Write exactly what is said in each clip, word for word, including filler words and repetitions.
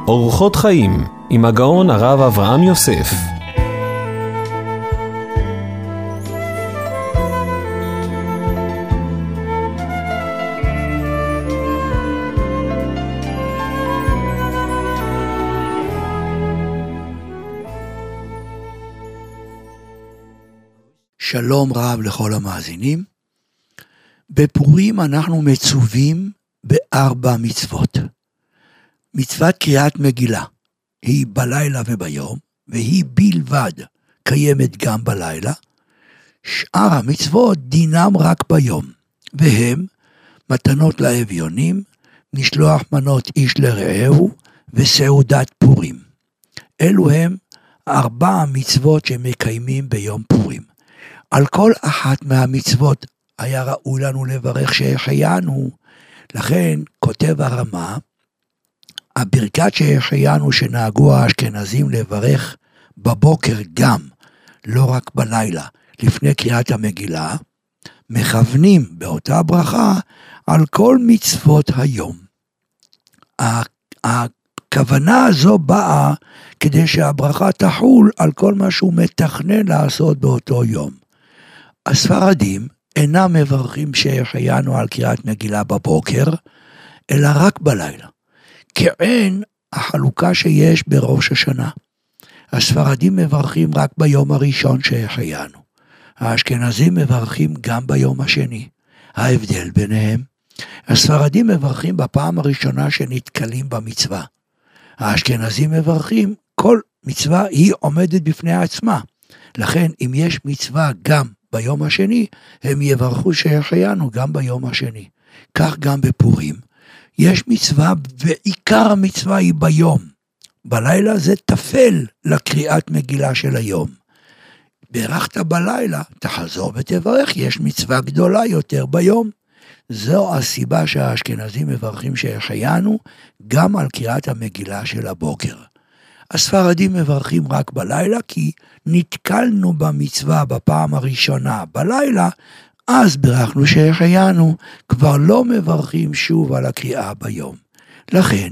אורחות חיים עם הגאון הרב אברהם יוסף. שלום רב לכל המאזינים. בפורים אנחנו מצווים בארבע מצוות. מצוות קריאת מגילה היא בלילה וביום, והיא בלבד קיימת גם בלילה. שאר המצוות דינם רק ביום, והם מתנות לאביונים, משלוח מנות איש לרעהו וסעודת פורים. אלו הם ארבע המצוות שמקיימים ביום פורים. על כל אחת מהמצוות היה ראוי לנו לברך שהחיינו, לכן כותב הרמה, הברכת שהחיינו שנהגו האשכנזים לברך בבוקר גם, לא רק בלילה, לפני קריאת המגילה, מכוונים באותה ברכה על כל מצוות היום. הכוונה הזו באה כדי שהברכה תחול על כל מה שהוא מתכנן לעשות באותו יום. הספרדים אינם מברכים שהחיינו על קריאת מגילה בבוקר, אלא רק בלילה. כעין החלוקה שיש בראש השנה. הספרדים מברכים רק ביום הראשון שהחיינו. האשכנזים מברכים גם ביום השני. ההבדל ביניהם, הספרדים מברכים בפעם הראשונה שנתקלים במצווה. האשכנזים מברכים, כל מצווה היא עומדת בפני עצמה. לכן אם יש מצווה גם ביום השני, הם יברכו שהחיינו גם ביום השני. כך גם בפורים. יש מצווה, ועיקר המצווה היא ביום. בלילה זה תפל לקריאת מגילה של היום. ברכת בלילה, תחזור ותברך, יש מצווה גדולה יותר ביום. זו הסיבה שהאשכנזים מברכים שהחיינו, גם על קריאת המגילה של הבוקר. הספרדים מברכים רק בלילה, כי נתקלנו במצווה בפעם הראשונה בלילה, אז ברכנו שהחיינו, כבר לא מברכים שוב על הקריאה ביום. לכן,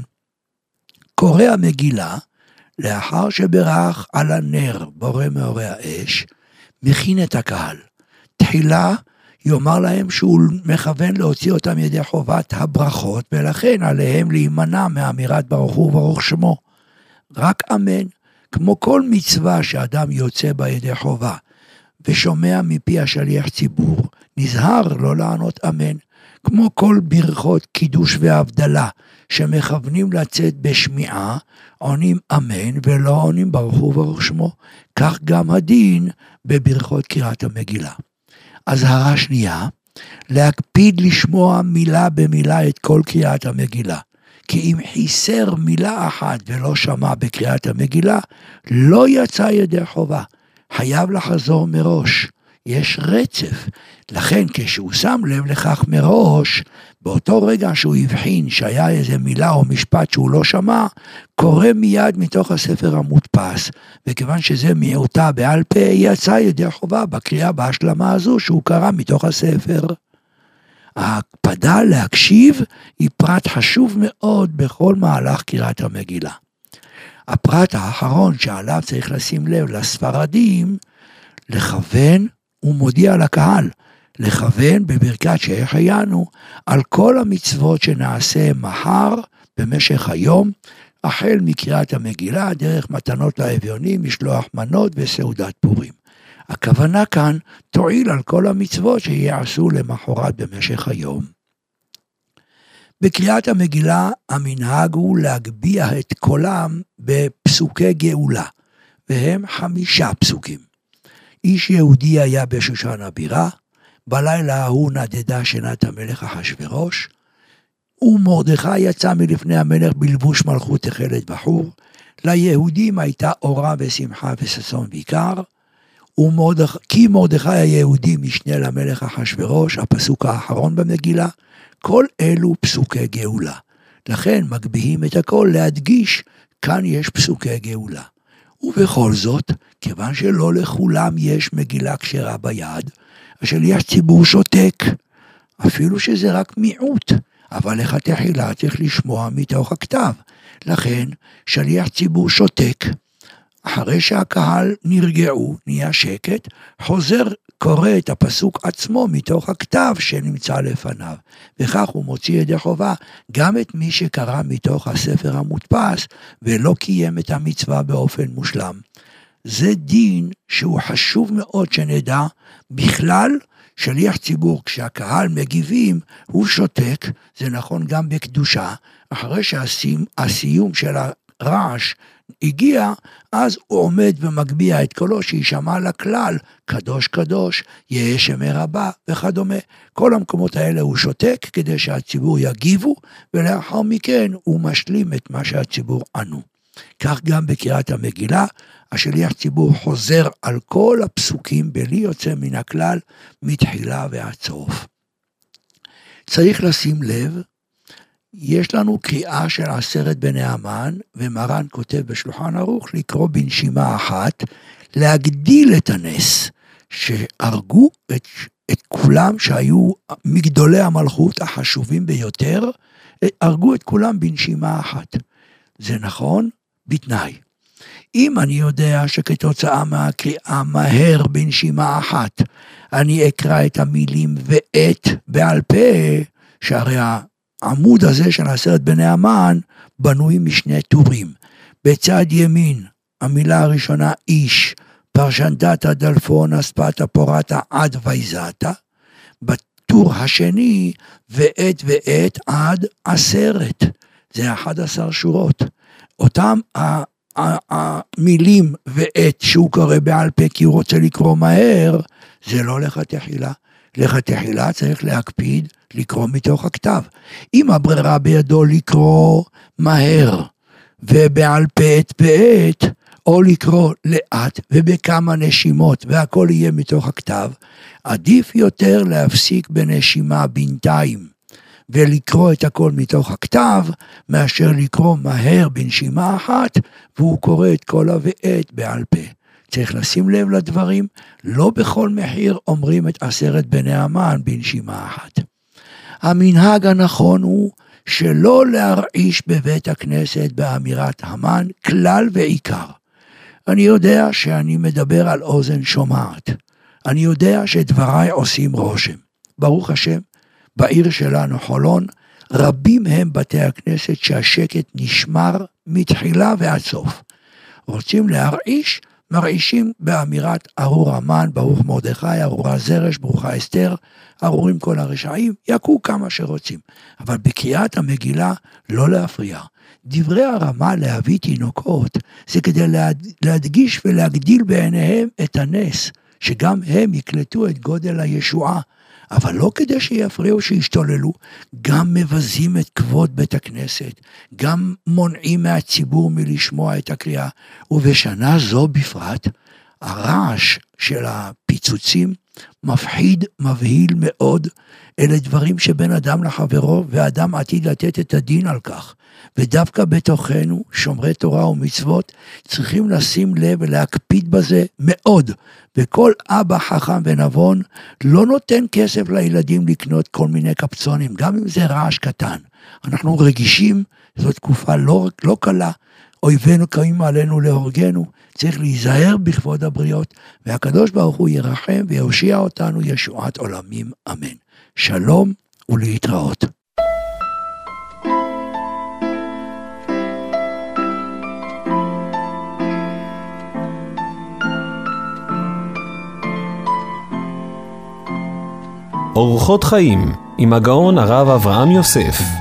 קורא המגילה, לאחר שברך על הנר בורא מאורי האש, מכין את הקהל. תחילה יאמר להם שהוא מכוון להוציא אותם ידי חובת הברכות, ולכן עליהם להימנע מאמירת ברוך הוא וברוך שמו. רק אמן, כמו כל מצווה שאדם יוצא בה ידי חובה, ושומע מפי השליח ציבור, נזהר לא לענות אמן, כמו כל ברכות קידוש והבדלה, שמכוונים לצאת בשמיעה, עונים אמן ולא עונים ברוך הוא וברוך שמו, כך גם הדין בברכות קריאת המגילה. אזהרה שנייה, להקפיד לשמוע מילה במילה את כל קריאת המגילה, כי אם חיסר מילה אחת ולא שמע בקריאת המגילה, לא יצא ידי חובה. חייב לחזור מראש. יש רצף. לכן כשהוא שם לב לכך מראש, באותו רגע שהוא הבחין שהיה איזה מילה או משפט שהוא לא שמע, קורא מיד מתוך הספר המודפס, וכיוון שזה מיעוטה בעל פה, יצא ידי חובה בקריאה בהשלמה הזו שהוא קרא מתוך הספר. ההקפדה להקשיב היא פרט חשוב מאוד בכל מהלך קריאת המגילה. הפרט האחרון שעליו צריך לשים לב לספרדים, לכוון ומודיע לקהל, לכוון בברכת שהחיינו על כל המצוות שנעשה מחר במשך היום, החל מקריאת המגילה, דרך מתנות לאביונים, משלוח מנות וסעודת פורים. הכוונה כאן תועיל על כל המצוות שיעשו למחרת במשך היום. בקריאת המגילה המנהג הוא להגביה את קולם בפסוקי גאולה, והם חמישה פסוקים. איש יהודי היה בשושן הבירה, בלילה ההוא נדדה שנת המלך אחשוורוש, ומרדכי יצא מלפני המלך בלבוש מלכות תכלת בחור, ליהודים הייתה אורה ושמחה וששון ויקר, ומרדכי, כי מרדכי היהודי משנה למלך אחשוורוש, הפסוק האחרון במגילה, כל אלו פסוקי גאולה. לכן מגביהים את הכל להדגיש, כאן יש פסוקי גאולה. ובכל זאת, כיוון שלא לכולם יש מגילה כשרה ביד, השליח ציבור שותק, אפילו שזה רק מיעוט, אבל לכתחילה צריך לשמוע מתוך הכתב. לכן שליח ציבור שותק, אחרי שהקהל נרגעו, נהיה שקט, חוזר קורא את הפסוק עצמו מתוך הכתב שנמצא לפניו, וכך הוא מוציא ידי חובה גם את מי שקרא מתוך הספר המודפס, ולא קיים את המצווה באופן מושלם. זה דין שהוא חשוב מאוד שנדע. בכלל, שליח ציבור, כשהקהל מגיבים, הוא שותק, זה נכון גם בקדושה, אחרי שהסיום של הרעש הגיע, אז הוא עומד ומגביע את קולו שישמע לכלל, קדוש קדוש, יהיה שמי רבה וכדומה. כל המקומות האלה הוא שותק כדי שהציבור יגיבו, ולאחר מכן הוא משלים את מה שהציבור ענו. כך גם בקריאת המגילה, השליח ציבור חוזר על כל הפסוקים בלי יוצא מן הכלל, מתחילה ועד סוף. צריך לשים לב, יש לנו קריאה של עשרת בני המן, ומרן כותב בשולחן ערוך לקרוא בנשימה אחת, להגדיל את הנס, שהרגו את, את כולם שהיו מגדולי המלכות החשובים ביותר, הרגו את כולם בנשימה אחת. זה נכון? בתנאי. אם אני יודע שכתוצאה מהקריאה מהר בנשימה אחת, אני אקרא את המילים ואת בעל פה, שהרי העמוד הזה של עשרת בני המן בנוי משני טורים. בצד ימין, המילה הראשונה איש, פרשנדתא דלפון אספתא פורתא עד ויזתא, בטור השני ואת ואת עד עשרת, זה אחד עשר שורות. אותם המילים ואת שהוא קורא בעל פה כי הוא רוצה לקרוא מהר, זה לא לכתחילה. לכתחילה צריך להקפיד לקרוא מתוך הכתב. אם הברירה בידו לקרוא מהר ובעל פה את ואת, או לקרוא לאט ובכמה נשימות והכל יהיה מתוך הכתב, עדיף יותר להפסיק בנשימה בינתיים ולקרוא את הכל מתוך הכתב, מאשר לקרוא מהר בנשימה אחת, והוא קורא את כל הואת בעל פה. צריך לשים לב לדברים, לא בכל מחיר אומרים את עשרת בני המן בנשימה אחת. המנהג הנכון הוא שלא להרעיש בבית הכנסת באמירת המן, כלל ועיקר. אני יודע שאני מדבר על אוזן שומעת. אני יודע שדבריי עושים רושם. ברוך השם, בעיר שלנו חולון, רבים הם בתי הכנסת שהשקט נשמר מתחילה ועד סוף. רוצים להרעיש, מרעישים באמירת ארור המן, ברוך מרדכי, ארורה זרש, ברוכה אסתר, ארורים כל הרשעים, יקו כמה שרוצים. אבל בקריאת המגילה לא להפריע. דברי הרמה להביא תינוקות, זה כדי להדגיש ולהגדיל בעיניהם את הנס, שגם הם יקלטו את גודל הישועה. אבל לא כדי שיפריעו שישתוללו, גם מבזים את כבוד בית הכנסת, גם מונעים מהציבור מלשמוע את הקריאה, ובשנה זו בפרט, הרעש של הפיצוצים מפחיד, מבהיל מאוד, אלה דברים שבין אדם לחברו, ואדם עתיד לתת את הדין על כך, ודווקא בתוכנו, שומרי תורה ומצוות, צריכים לשים לב ולהקפיד בזה מאוד, וכל אבא חכם ונבון לא נותן כסף לילדים לקנות כל מיני קפצונים, גם אם זה רעש קטן. אנחנו רגישים, זו תקופה לא, לא קלה, אויבינו קמים עלינו להורגנו, צריך להיזהר בכבוד הבריות, והקדוש ברוך הוא ירחם ויושיע אותנו ישועת עולמים, אמן. שלום ולהתראות. אורחות חיים עם הגאון הרב אברהם יוסף.